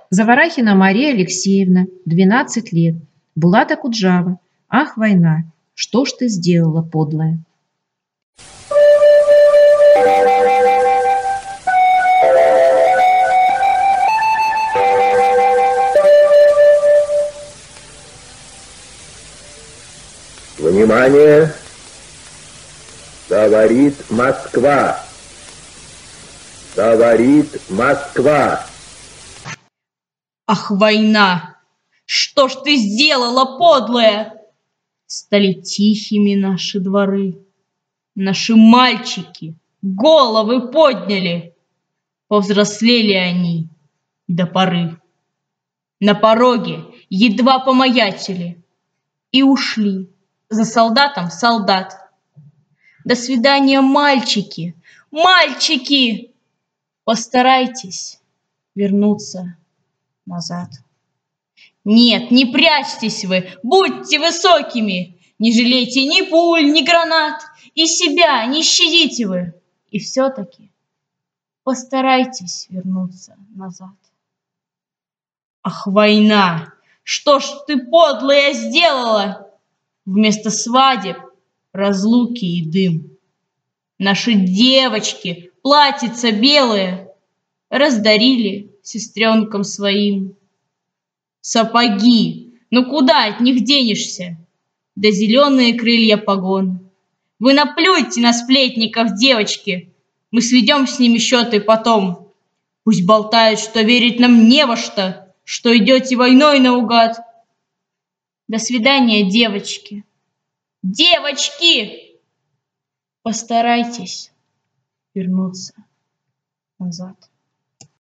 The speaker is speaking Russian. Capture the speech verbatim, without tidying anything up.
Заворахина Мария Алексеевна, двенадцать лет. Булата Куджава. Ах, война, что ж ты сделала, подлая? Внимание! Говорит Москва! Говорит Москва! Ах, война! Что ж ты сделала, подлая? Стали тихими наши дворы. Наши мальчики головы подняли. Повзрослели они до поры. На пороге едва помаячили и ушли за солдатом солдат. До свидания, мальчики, мальчики! Постарайтесь вернуться назад. Нет, не прячьтесь вы, будьте высокими, не жалейте ни пуль, ни гранат, и себя не щадите вы. И все-таки постарайтесь вернуться назад. Ах, война, что ж ты, подлая, сделала? Вместо свадеб разлуки и дым. Наши девочки, платьица белые, раздарили сестренкам своим. Сапоги, ну куда от них денешься? Да зеленые крылья погон. Вы наплюйте на сплетников, девочки, мы сведем с ними счеты потом. Пусть болтают, что верить нам не во что, что идете войной наугад. До свидания, девочки. Девочки! Постарайтесь вернуться назад.